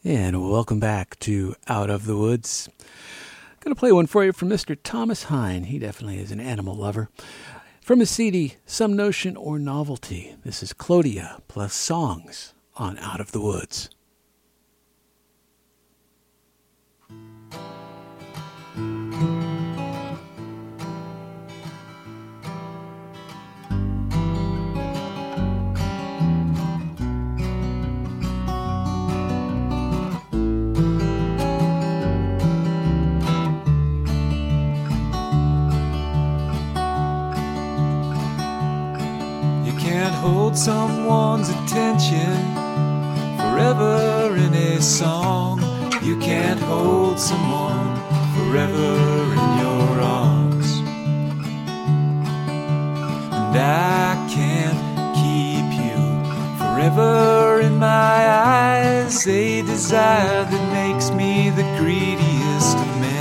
And welcome back to Out of the Woods. I'm going to play one for you from Mr. Thomas Hine. He definitely is an animal lover. From his CD, Some Notion or Novelty, this is Clodia plus Songs on Out of the Woods. Hold someone's attention forever in a song. You can't hold someone forever in your arms. And I can't keep you forever in my eyes. A desire that makes me the greediest of men.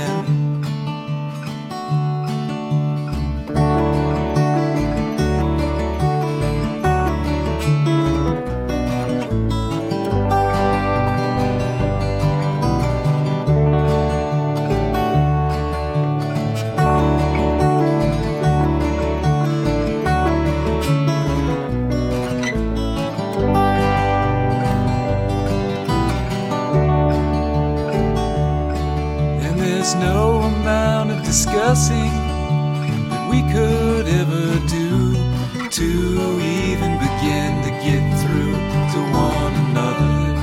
Discussing that we could ever do to even begin to get through to one another.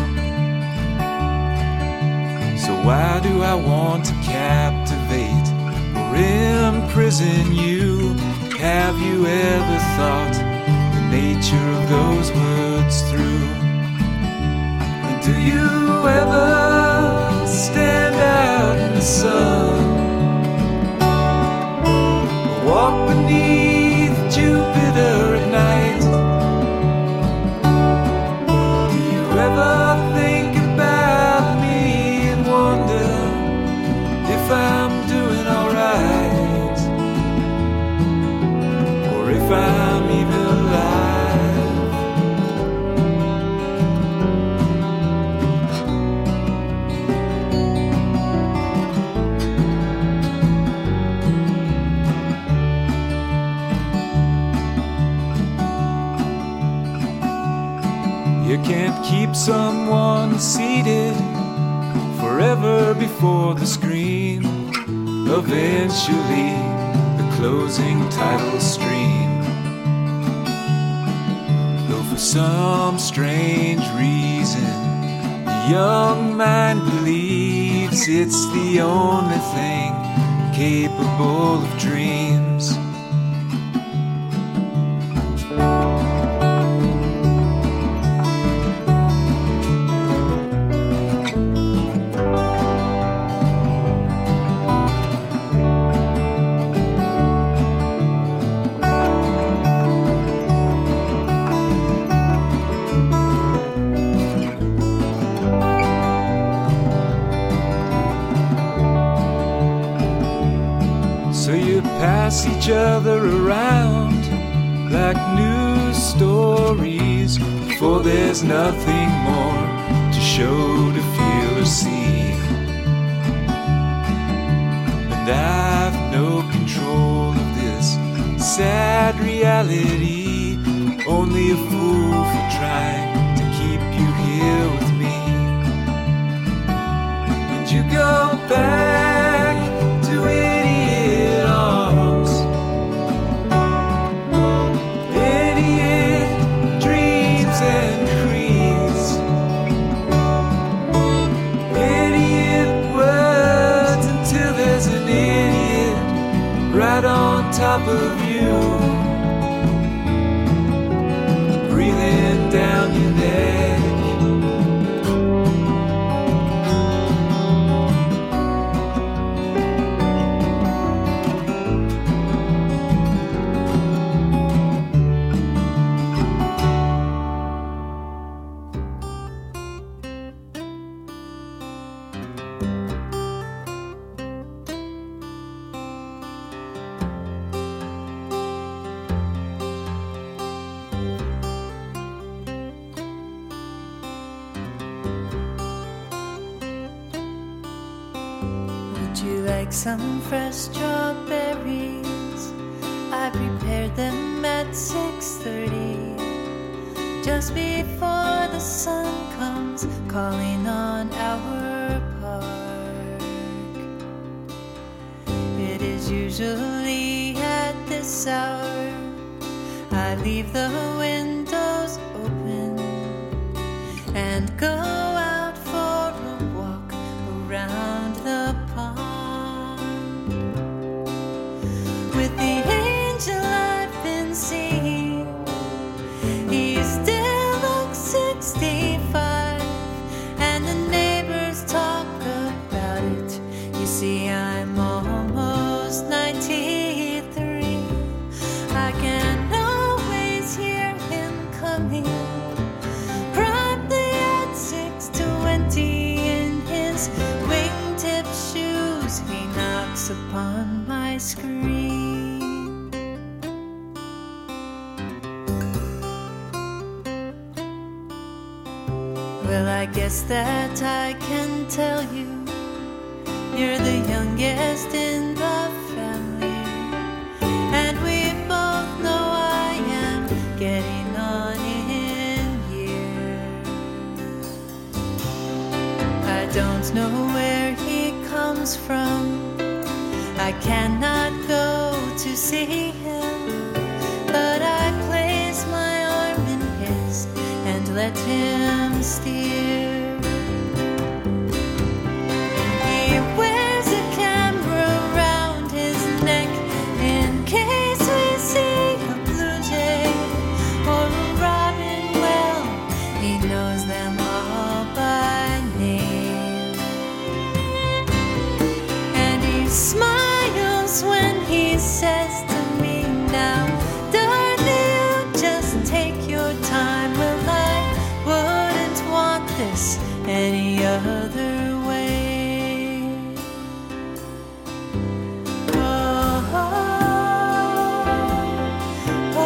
So why do I want to captivate or imprison you? Have you ever thought the nature of those words through? And do you ever stand out in the sun? Walk beneath Jupiter at night. Do you ever think about me and wonder if I'm doing alright, or if I'm even alive? You can't keep someone seated forever before the screen. Eventually, the closing title stream. Though for some strange reason, the young mind believes it's the only thing capable of dreams. Each other around like news stories, for there's nothing more to show, to feel or see. And I've no control of this sad reality, only a fool for trying to keep you here with me. And you go back to idiot arms, and creeds, idiot words, until there's an idiot right on top of you, breathing down your neck. like some fresh strawberries? I prepared them at 6:30, just before the sun comes calling on our park. It is usually at this hour I leave the windows open and go out for a walk around the pond. With the angel I've been seeing, he still looks 65, and the neighbors talk about it. You see, I'm almost 93. I can always hear him coming, probably at 6:20 in his wingtip shoes. He knocks upon my screen. Well, I guess that I can tell you, you're the youngest in the family, and we both know I am getting on in years. I don't know where he comes from, I cannot go to see him, but I place my arm in his and let him steer. He wears a camera around his neck in case we see a blue jay or a robin. Well, he knows them all by name, and he smiles when he says to me, now, Dorothy, you just take your time. Well, I wouldn't want this any other way. Oh, oh, oh,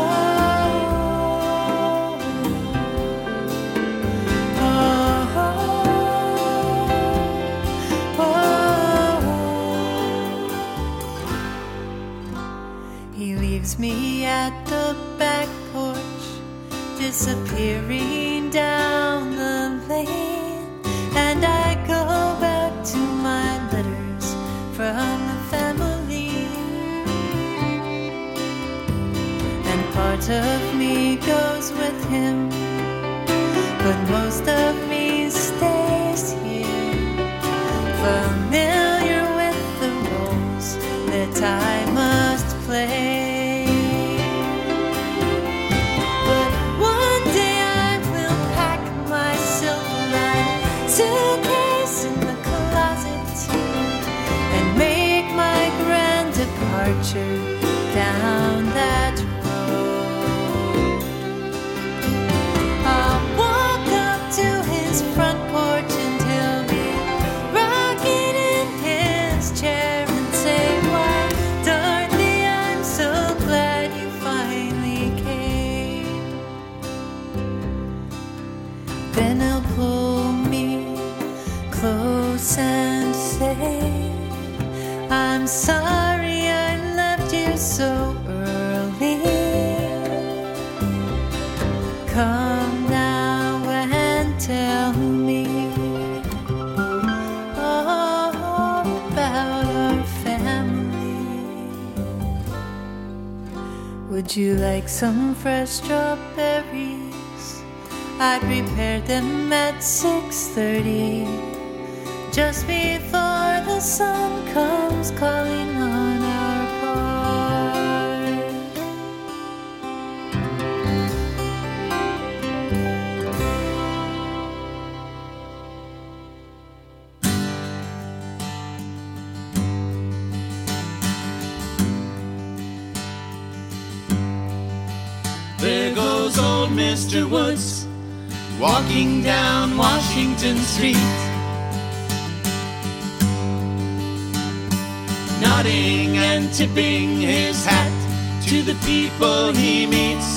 oh. He leaves me at the back porch, disappearing down the lane, and I go back to my letters from the family, and part of me goes with him, but most of me stays here, familiar with the roles that I must play. But one day I will pack my silver-lined suitcase in the closet and make my grand departure down that road. I'll walk up to his front porch and he'll be rocking in his chair and say, why, Dorothy, I'm so glad you finally came. Then he'll pull me close and say, I'm sorry I left you so early. Come now and tell me all about our family. Would you like some fresh strawberries? I prepared them at 6:30, just before the sun comes calling on our park. There goes old Mr. Woods, walking down Washington Street, nodding and tipping his hat to the people he meets.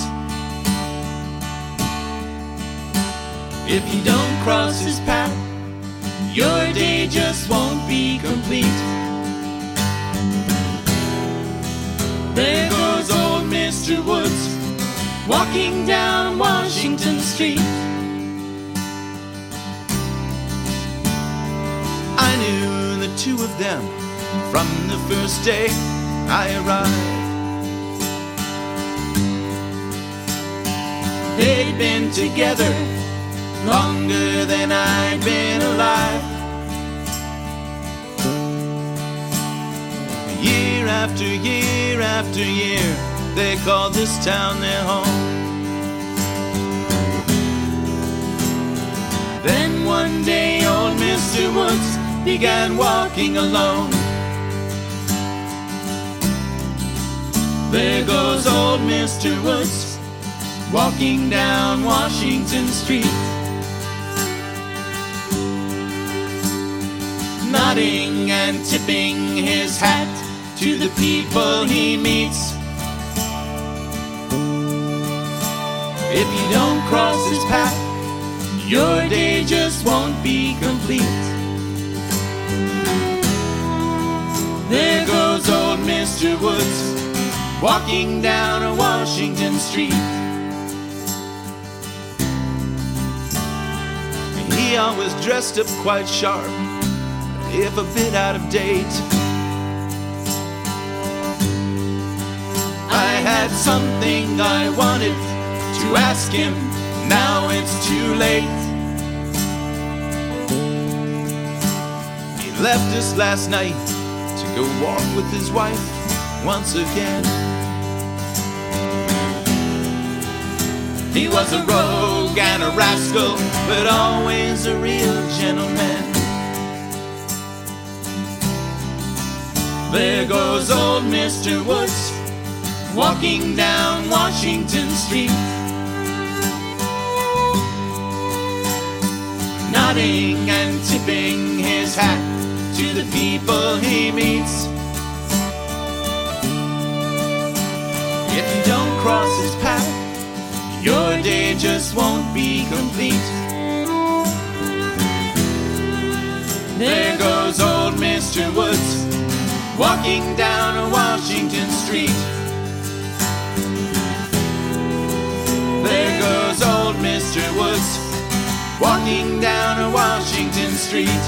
If you don't cross his path, your day just won't be complete. walking down Washington Street. I knew the two of them from the first day I arrived. They'd been together longer than I'd been alive. Year after year after year, they called this town their home. Then one day old Mr. Woods began walking alone. There goes old Mr. Woods, walking down Washington Street, nodding and tipping his hat to the people he meets. If you don't cross his path, your day just won't be complete. There goes old Mr. Woods, walking down a Washington Street. He always dressed up quite sharp, if a bit out of date. I had something I wanted to ask him, now it's too late. He left us last night to go walk with his wife once again. He was a rogue and a rascal, but always a real gentleman. There goes old Mr. Woods, walking down Washington Street, nodding and tipping his hat to the people he meets. If you don't cross his path, your day just won't be complete. There goes old Mr. Woods, walking down a Washington Street. There goes old Mr. Woods, walking down a Washington Street.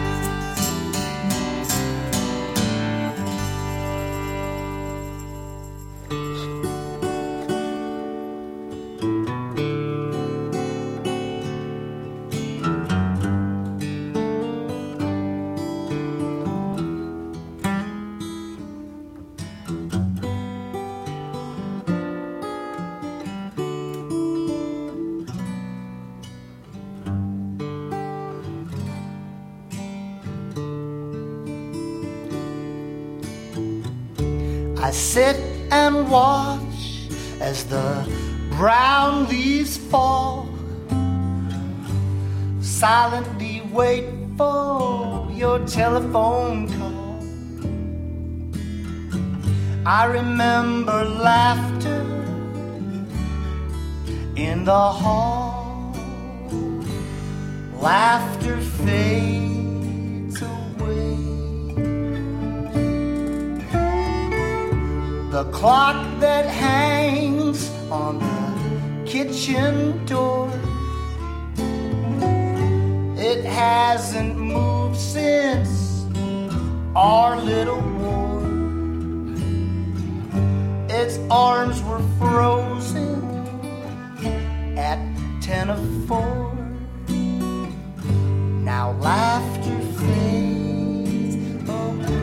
I sit and watch as the brown leaves fall, silently wait for your telephone call. I remember laughter in the hall. Laughter fades away. The clock that hangs on the kitchen door, it hasn't moved since our little war. Its arms were frozen at 10 of 4. Now laughter fades away.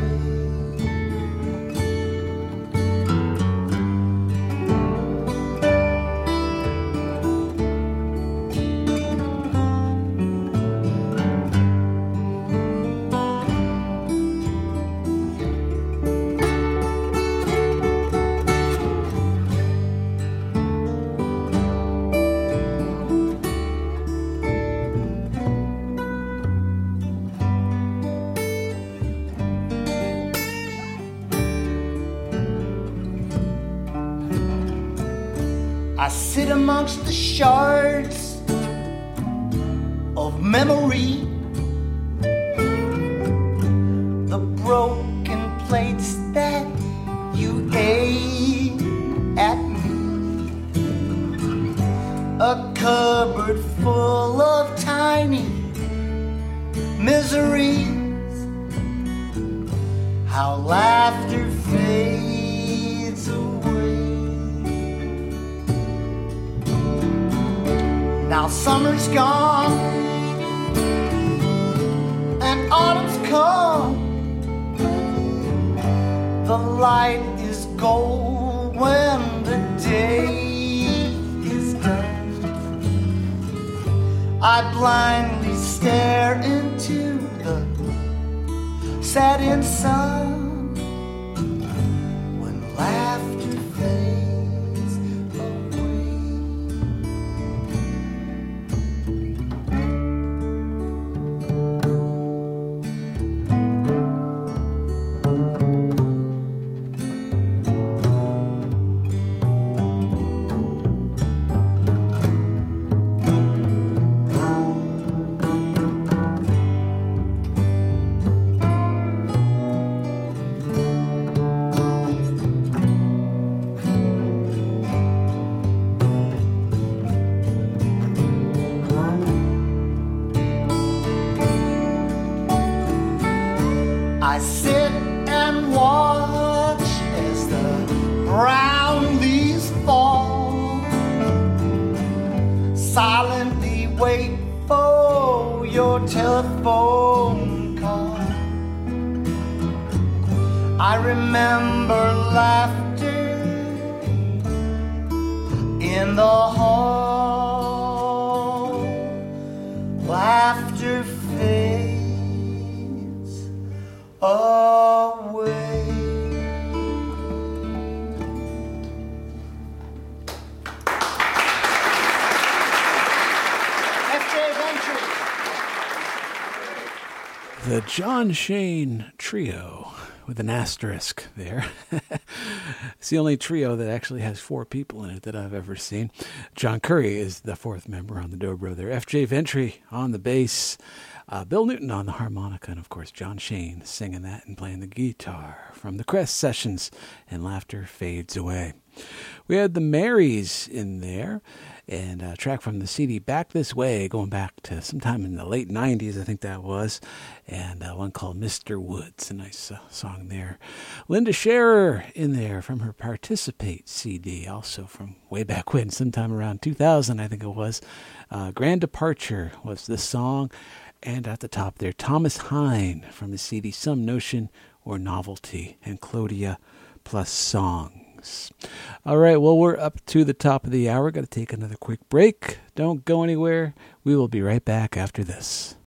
I sit amongst the shards of memory, the broken plates that you ate at me. miseries, how laughter fades away. Now summer's gone and autumn's come. The light is gold when the day is done. I blindly stare into the setting sun when laughter fades away. I sit and watch as the brown leaves fall, silently wait for your telephone call. I remember laughter in the hall. Laughter fades away. F.J. Ventry. The John Shane Trio, with an asterisk there. It's the only trio that actually has 4 people in it that I've ever seen. John Curry is the 4th member on the dobro there. F.J. Ventry on the bass. Bill Newton on the harmonica, and of course John Shane singing that and playing the guitar from the Crest Sessions, and Laughter Fades Away. We had the Marys in there, and a track from the CD Back This Way, going back to sometime in the late 90s, I think that was, and one called Mr. Woods, a nice song there. Linda Scherer in there from her Participate CD, also from way back when, sometime around 2000, I think it was. Grand Departure was the song. And at the top there, Thomas Hine from the CD Some Notion or Novelty, and Claudia plus Songs. All right, well, we're up to the top of the hour. Got to take another quick break. Don't go anywhere. We will be right back after this.